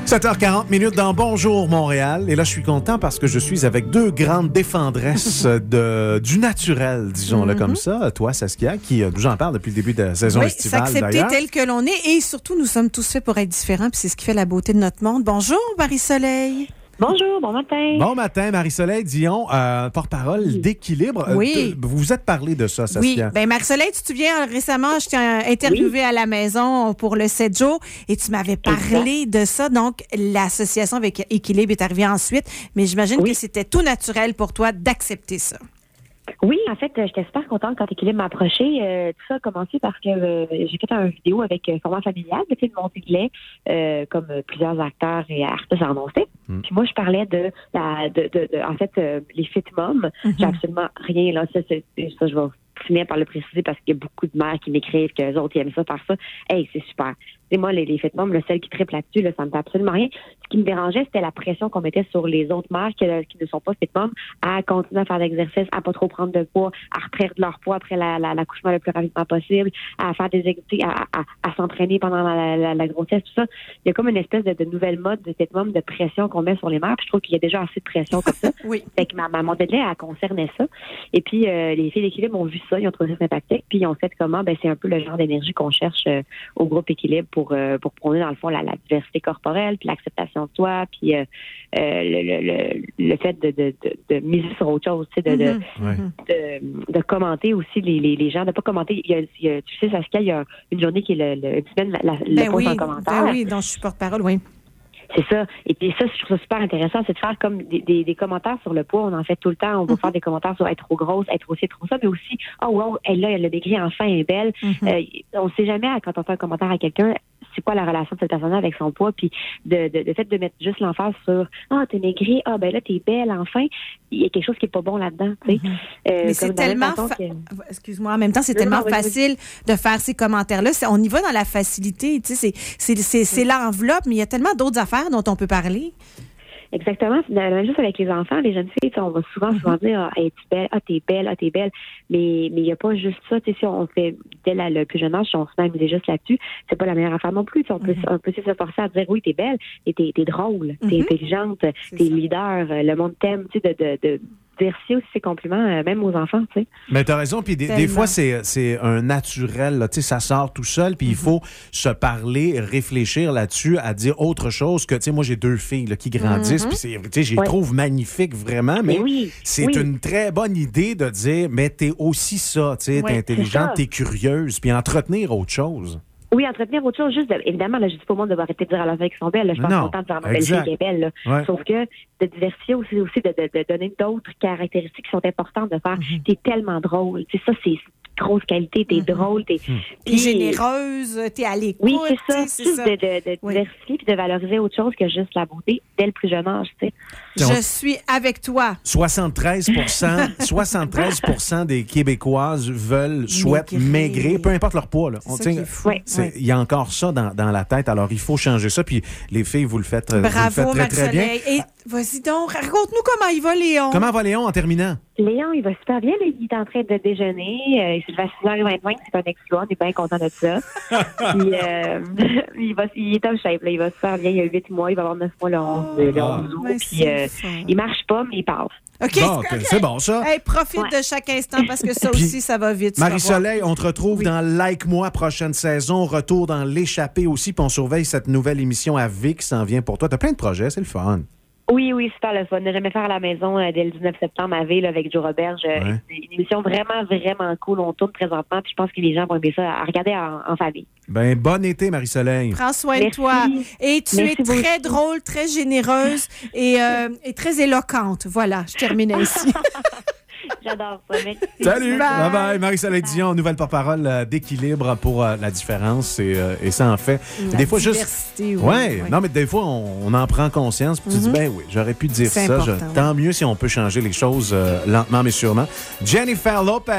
7h40 dans Bonjour Montréal. Et là, je suis content parce que je suis avec deux grandes défendresses du naturel, disons-le comme ça. Toi, Saskia, qui nous en parle depuis le début de la saison estivale, s'accepter d'ailleurs. tel que l'on est. Et surtout, nous sommes tous faits pour être différents. Puis c'est ce qui fait la beauté de notre monde. Bonjour, Marie-Soleil. Bonjour, bon matin. Bon matin, Marie-Soleil Dion, porte-parole d'Équilibre. Oui. Vous vous êtes parlé de ça, Saskia. Oui, bien Marie-Soleil, tu te souviens, récemment, je t'ai interviewé à la maison pour le 7 jours et tu m'avais parlé de ça. Donc, l'association avec Équilibre est arrivée ensuite, mais j'imagine que c'était tout naturel pour toi d'accepter ça. Oui, en fait, j'étais super contente quand Équilibre m'a approché. Tout ça a commencé parce que j'ai fait une vidéo avec Format familial, de montée de lait, comme plusieurs acteurs et artistes en ont fait. Puis moi, je parlais de les fit moms. J'ai absolument rien, là. Ça, je vais finir par le préciser parce qu'il y a beaucoup de mères qui m'écrivent qu'eux autres, ils aiment ça, par ça. Hey, c'est super. Et moi, les fit moms, celles qui triplent là-dessus, là, ça me fait absolument rien. Ce qui me dérangeait, c'était la pression qu'on mettait sur les autres mères qui ne sont pas fit moms à continuer à faire l'exercice, à pas trop prendre de poids, à reperdre leur poids après l'accouchement le plus rapidement possible, à faire des activités, à s'entraîner pendant la grossesse, tout ça. Il y a comme une espèce de nouvelle mode de fit mom de pression qu'on met sur les mères. Puis je trouve qu'il y a déjà assez de pression comme ça. Oui. Fait que ma montée de lait, elle concernait ça. Et puis, les filles d'Équilibre ont vu ça, ils ont trouvé ça sympathique, puis ils ont fait comment? Ben, c'est un peu le genre d'énergie qu'on cherche au groupe Équilibre pour prôner, dans le fond, la diversité corporelle, puis l'acceptation de soi, puis le fait de miser sur autre chose, tu sais, de commenter aussi les gens, de pas commenter. Tu sais, Saskia, il y a une journée qui est une semaine, le post en commentaire. Ben oui, dont je suis porte-parole, oui. C'est ça. Et puis ça, je trouve ça super intéressant, c'est de faire comme des commentaires sur le poids. On en fait tout le temps. On va faire des commentaires sur être trop grosse, être aussi trop ça, mais aussi, oh wow, elle a maigri, enfin, elle est belle. On ne sait jamais, quand on fait un commentaire à quelqu'un, c'est quoi la relation de cette personne avec son poids, puis de fait de mettre juste l'emphase sur t'es maigri, ben là t'es belle, enfin, il y a quelque chose qui est pas bon là-dedans, tu sais. Mais c'est tellement excuse-moi, en même temps c'est tellement facile de faire ces commentaires-là. On y va dans la facilité, tu sais, c'est l'enveloppe, mais il y a tellement d'autres affaires dont on peut parler. Exactement. C'est la même chose avec les enfants, les jeunes filles. On va souvent dire hey, t'es belle, t'es belle. Mais il n'y a pas juste ça. Si on fait dès le plus jeune âge, si on se met à miser juste là-dessus, c'est pas la meilleure affaire non plus. On peut se forcer à dire oui, t'es belle, et t'es drôle, t'es intelligente, t'es leader, le monde t'aime, tu sais, de diversifier aussi ses compliments, même aux enfants, tu sais. Mais t'as raison, puis des fois, c'est un naturel, là, tu sais, ça sort tout seul, puis il faut se parler, réfléchir là-dessus, à dire autre chose que, tu sais, moi, j'ai deux filles là, qui grandissent, puis tu sais, je les trouve magnifiques, vraiment, mais c'est une très bonne idée de dire, mais t'es aussi ça, tu sais, t'es intelligente, t'es curieuse, puis entretenir autre chose. Oui, entretenir autre chose, juste, évidemment, là, je dis pas au monde de arrêter de dire à leurs filles qu'ils sont belles. Là, je pense content de dire à ma belle-fille qui est belle. Là. Sauf que de diversifier aussi de donner d'autres caractéristiques qui sont importantes, de faire t'es tellement drôle. Tu sais, ça, c'est grosse qualité, t'es drôle, t'es généreuse, t'es à l'écoute. Oui, c'est ça. Juste de diversifier puis de valoriser autre chose que juste la beauté dès le plus jeune âge, tu sais. Je suis avec toi. 73% des Québécoises souhaitent maigrir, peu importe leur poids. Là. Il y a encore ça dans la tête, alors il faut changer ça. Puis les filles, vous le faites, très, très bien. Et vas-y donc, raconte-nous comment il va, Léon. Comment va Léon en terminant? Léon, il va super bien. Il est en train de déjeuner. Il se lève à 6h25. C'est un exploit. On est bien content de ça. Puis, il est top shape. Là. Il va super bien. Il a 8 mois. Il va avoir 9 mois le 11 août. Puis, il marche pas, mais il parle. OK, c'est bon, ça. Hey, profite de chaque instant parce que ça aussi, ça va vite. Marie-Soleil, on te retrouve dans Like-moi prochaine saison. Retour dans L'échappée aussi. Puis on surveille cette nouvelle émission à V qui s'en vient pour toi. T'as plein de projets. C'est le fun. Oui, super le fun. Ne jamais faire à la maison dès le 19 septembre à V avec Joe Roberge. C'est une émission vraiment, vraiment cool. On tourne présentement, puis je pense que les gens vont aimer ça à regarder en famille. Ben, bon été, Marie-Soleil. Prends soin de toi. Et tu es très drôle, très généreuse et très éloquente. Voilà, je termine ainsi. J'adore ça. Merci. Salut. Bye-bye. Marie-Soleil Dion, nouvelle porte-parole d'Équilibre pour la différence. Et ça en fait. Des fois, juste. Non, mais des fois, on en prend conscience. Puis tu dis, ben oui, j'aurais pu dire ça. Tant mieux si on peut changer les choses lentement, mais sûrement. Jennifer Lopez.